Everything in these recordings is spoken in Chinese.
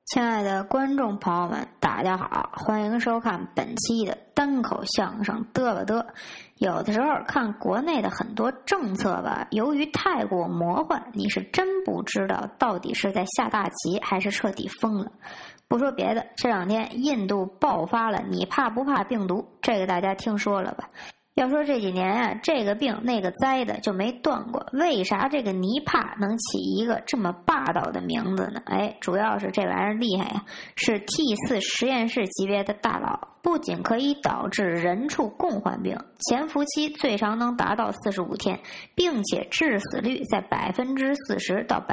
亲爱的观众朋友们，大家好，欢迎收看本期的单口相声嘚吧嘚。有的时候看国内的很多政策吧，由于太过魔幻，你是真不知道到底是在下大棋还是彻底疯了。不说别的，这两天印度爆发了你怕不怕病毒，这个大家听说了吧？要说这几年啊，这个病那个灾的就没断过，为啥这个尼帕能起一个这么霸道的名字呢？主要是这玩意儿厉害呀，是 T4 实验室级别的大佬，不仅可以导致人畜共患病，潜伏期最长能达到45天，并且致死率在40%到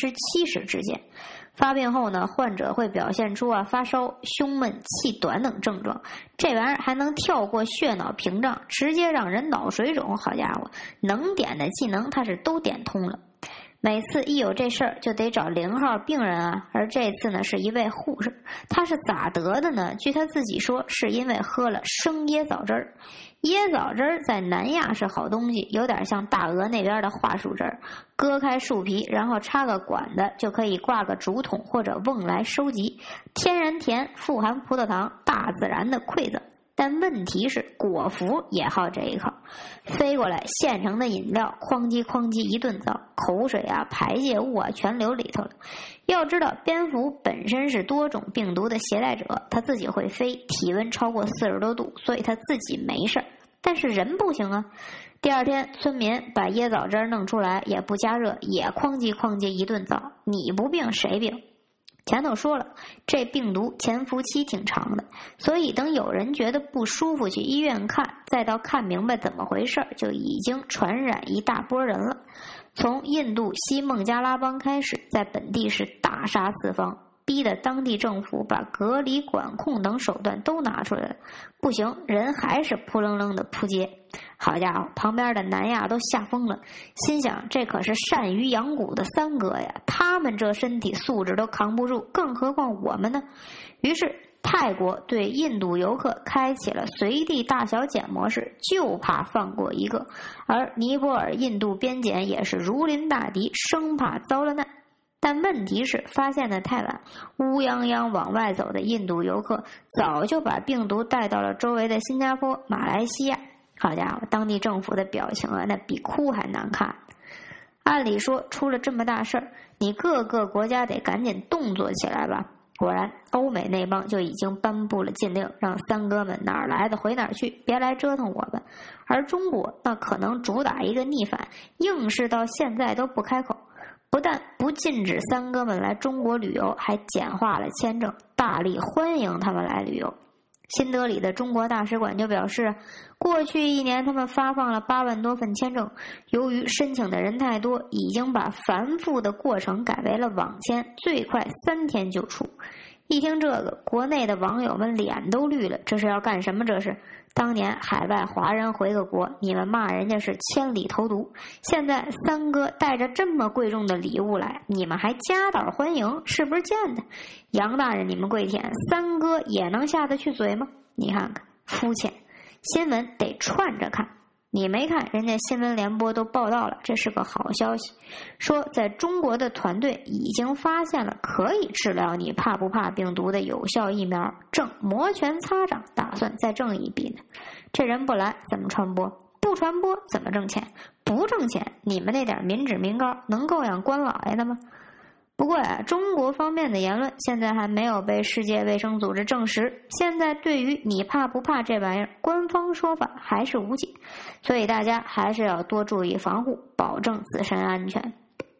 70%之间。发病后呢，患者会表现出发烧、胸闷、气短等症状，这玩意儿还能跳过血脑屏障，直接让人脑水肿。好家伙，能点的技能它是都点通了。每次一有这事儿就得找0号病人啊，而这次呢是一位护士，他是咋得的呢？据他自己说，是因为喝了生椰枣汁儿。椰枣汁儿在南亚是好东西，有点像大鹅那边的桦树汁儿，割开树皮，然后插个管子，就可以挂个竹筒或者瓮来收集，天然甜，富含葡萄糖，大自然的馈赠。但问题是果蝠也好这一口，飞过来现成的饮料哐叽哐叽一顿造，口水排泄物全流里头了。要知道蝙蝠本身是多种病毒的携带者，它自己会飞，体温超过40多度，所以它自己没事，但是人不行啊。第二天村民把椰枣汁弄出来，也不加热，也哐叽哐叽一顿造，你不病谁病？前头说了，这病毒潜伏期挺长的，所以等有人觉得不舒服去医院看，再到看明白怎么回事，就已经传染一大波人了。从印度西孟加拉邦开始，在本地是大杀四方，逼得当地政府把隔离管控等手段都拿出来了，不行，人还是扑棱棱的扑街。好家伙，旁边的南亚都吓疯了，心想这可是善于养蛊的三哥呀，他们这身体素质都扛不住，更何况我们呢？于是泰国对印度游客开启了随地大小检模式，就怕放过一个，而尼泊尔印度边检也是如临大敌，生怕遭了难。但问题是发现的太晚，乌泱泱往外走的印度游客早就把病毒带到了周围的新加坡、马来西亚。好家伙，当地政府的表情那比哭还难看。按理说出了这么大事儿，你各个国家得赶紧动作起来吧。果然欧美那帮就已经颁布了禁令，让三哥们哪儿来的回哪儿去，别来折腾我们。而中国那可能主打一个逆反，硬是到现在都不开口，不但不禁止三哥们来中国旅游，还简化了签证，大力欢迎他们来旅游。新德里的中国大使馆就表示，过去1年他们发放了8万多份签证，由于申请的人太多，已经把繁复的过程改为了网签，最快3天就出。一听这个，国内的网友们脸都绿了，这是要干什么？这是当年海外华人回个国，你们骂人家是千里投毒，现在三哥带着这么贵重的礼物来，你们还夹道欢迎，是不是贱的？杨大人你们跪舔，三哥也能下得去嘴吗？你看看肤浅，新闻得串着看。你没看人家新闻联播都报道了，这是个好消息，说在中国的团队已经发现了可以治疗你怕不怕病毒的有效疫苗，正摩拳擦掌，打算再挣一笔呢。这人不来怎么传播？不传播怎么挣钱？不挣钱，你们那点民脂民膏能够养官老爷的吗？不过中国方面的言论现在还没有被世界卫生组织证实，现在对于你怕不怕这玩意儿，官方说法还是无解，所以大家还是要多注意防护，保证自身安全。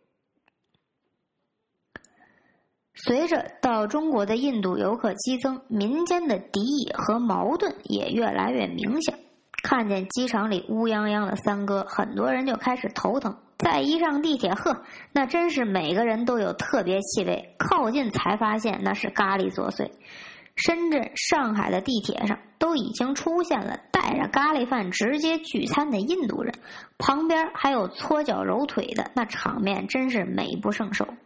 随着到中国的印度游客激增，民间的敌意和矛盾也越来越明显。看见机场里乌泱泱的三哥，很多人就开始头疼。再一上地铁，那真是每个人都有特别气味，靠近才发现那是咖喱作祟。深圳、上海的地铁上都已经出现了带着咖喱饭直接聚餐的印度人，旁边还有搓脚揉腿的，那场面真是美不胜收。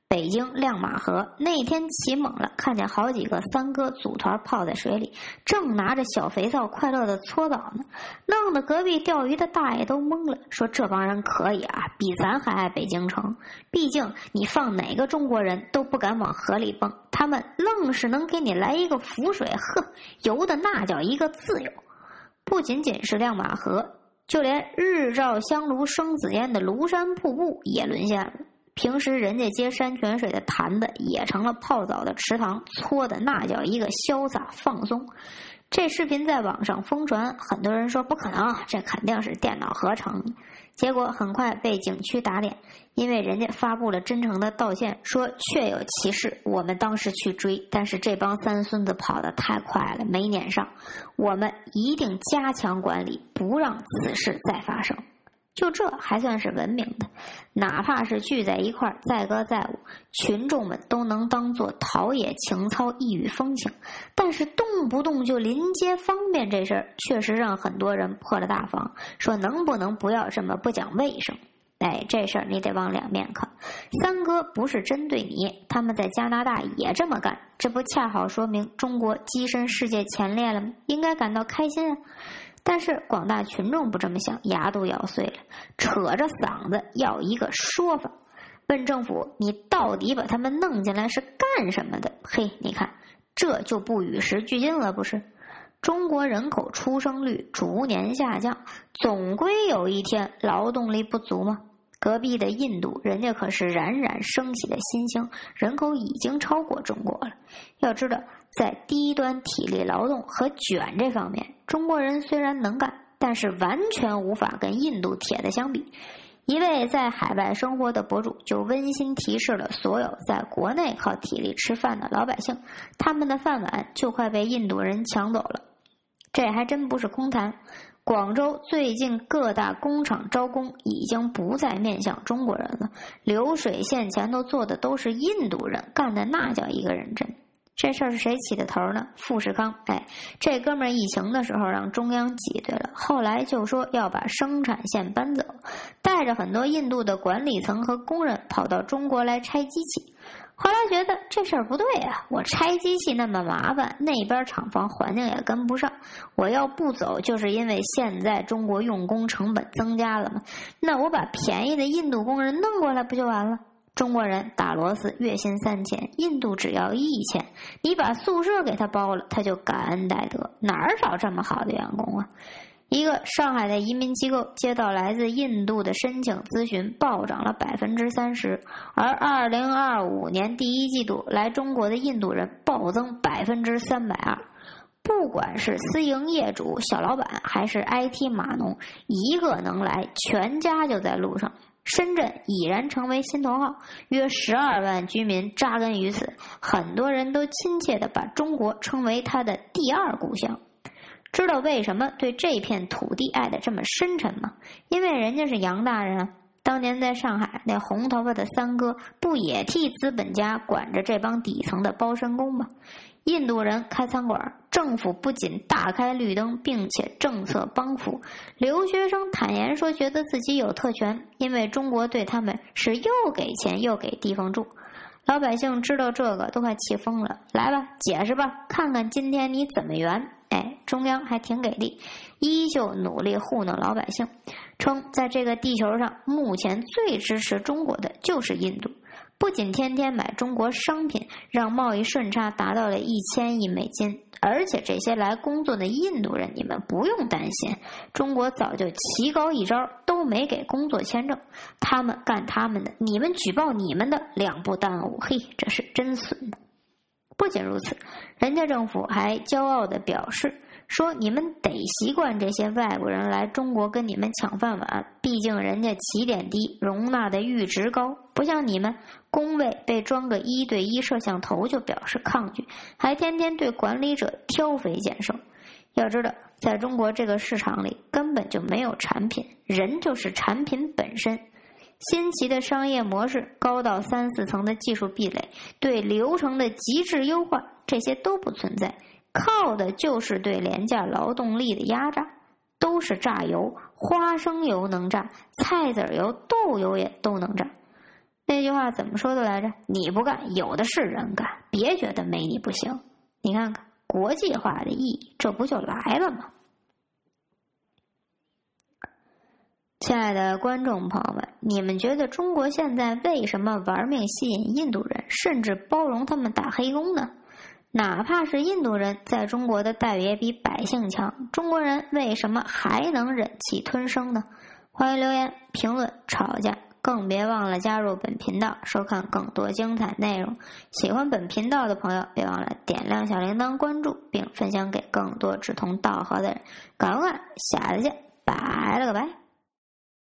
北京亮马河那天起猛了，看见好几个三哥组团泡在水里，正拿着小肥皂快乐的搓澡呢，弄得隔壁钓鱼的大爷都懵了，说这帮人可以啊，比咱还爱北京城。毕竟你放哪个中国人都不敢往河里蹦，他们愣是能给你来一个浮水，呵，游的那叫一个自由。不仅仅是亮马河，就连日照香炉生紫烟的庐山瀑布也沦陷了。平时人家接山泉水的坛子也成了泡澡的池塘，搓的那叫一个潇洒放松。这视频在网上疯传，很多人说不可能，这肯定是电脑合成的。结果很快被景区打脸，因为人家发布了真诚的道歉，说确有其事，我们当时去追，但是这帮三孙子跑得太快了，没撵上，我们一定加强管理，不让此事再发生。就这还算是文明的，哪怕是聚在一块载歌载舞，群众们都能当作陶冶情操、异域风情。但是动不动就临街方便这事儿，确实让很多人破了大防，说能不能不要这么不讲卫生？哎，这事儿你得往两面看。三哥不是针对你，他们在加拿大也这么干，这不恰好说明中国跻身世界前列了吗？应该感到开心啊。但是广大群众不这么想，牙都咬碎了，扯着嗓子要一个说法，问政府你到底把他们弄进来是干什么的？嘿，你看这就不与时俱进了，不是？中国人口出生率逐年下降，总归有一天劳动力不足吗？隔壁的印度，人家可是冉冉升起的新星，人口已经超过中国了。要知道，在低端体力劳动和卷这方面，中国人虽然能干，但是完全无法跟印度铁的相比。一位在海外生活的博主就温馨提示了所有在国内靠体力吃饭的老百姓，他们的饭碗就快被印度人抢走了。这还真不是空谈，广州最近各大工厂招工已经不再面向中国人了，流水线前头坐的都是印度人，干的那叫一个认真。这事儿是谁起的头呢？富士康。这哥们儿疫情的时候让中央挤兑了，后来就说要把生产线搬走，带着很多印度的管理层和工人跑到中国来拆机器。后来觉得这事儿不对啊，我拆机器那么麻烦，那边厂房环境也跟不上，我要不走就是因为现在中国用工成本增加了嘛，那我把便宜的印度工人弄过来不就完了？中国人打螺丝月薪3000，印度只要1000，你把宿舍给他包了，他就感恩戴德，哪儿找这么好的员工啊？一个上海的移民机构接到来自印度的申请咨询，暴涨了30%，而2025年第一季度来中国的印度人暴增320%。不管是私营业主、小老板，还是 IT 码农，一个能来，全家就在路上。深圳已然成为心头好，约12万居民扎根于此，很多人都亲切地把中国称为他的第二故乡。知道为什么对这片土地爱得这么深沉吗？因为人家是洋大人啊。当年在上海，那红头发的三哥不也替资本家管着这帮底层的包身工吗？印度人开餐馆，政府不仅大开绿灯，并且政策帮扶。留学生坦言说觉得自己有特权，因为中国对他们是又给钱又给地方住。老百姓知道这个都快气疯了，来吧，解释吧，看看今天你怎么圆。中央还挺给力，依旧努力糊弄老百姓，称在这个地球上目前最支持中国的就是印度，不仅天天买中国商品，让贸易顺差达到了1000亿美金，而且这些来工作的印度人，你们不用担心，中国早就棋高一招，都没给工作签证，他们干他们的，你们举报你们的，两不耽误。嘿，这是真损的。不仅如此，人家政府还骄傲地表示说，你们得习惯这些外国人来中国跟你们抢饭碗，毕竟人家起点低，容纳的阈值高，不像你们工位被装个1对1摄像头就表示抗拒，还天天对管理者挑肥拣瘦。要知道，在中国这个市场里根本就没有产品，人就是产品本身。新奇的商业模式，高到3、4层的技术壁垒，对流程的极致优化，这些都不存在，靠的就是对廉价劳动力的压榨。都是榨油，花生油能榨，菜籽油、豆油也都能榨。 那句话怎么说的来着？你不干，有的是人干，别觉得没你不行。你看看国际化的意义，这不就来了吗？亲爱的观众朋友们，你们觉得中国现在为什么玩命吸引印度人，甚至包容他们打黑工呢？哪怕是印度人在中国的待遇也比百姓强，中国人为什么还能忍气吞声呢？欢迎留言评论吵架，更别忘了加入本频道收看更多精彩内容。喜欢本频道的朋友别忘了点亮小铃铛关注，并分享给更多志同道合的人。赶快下次见，拜了个拜。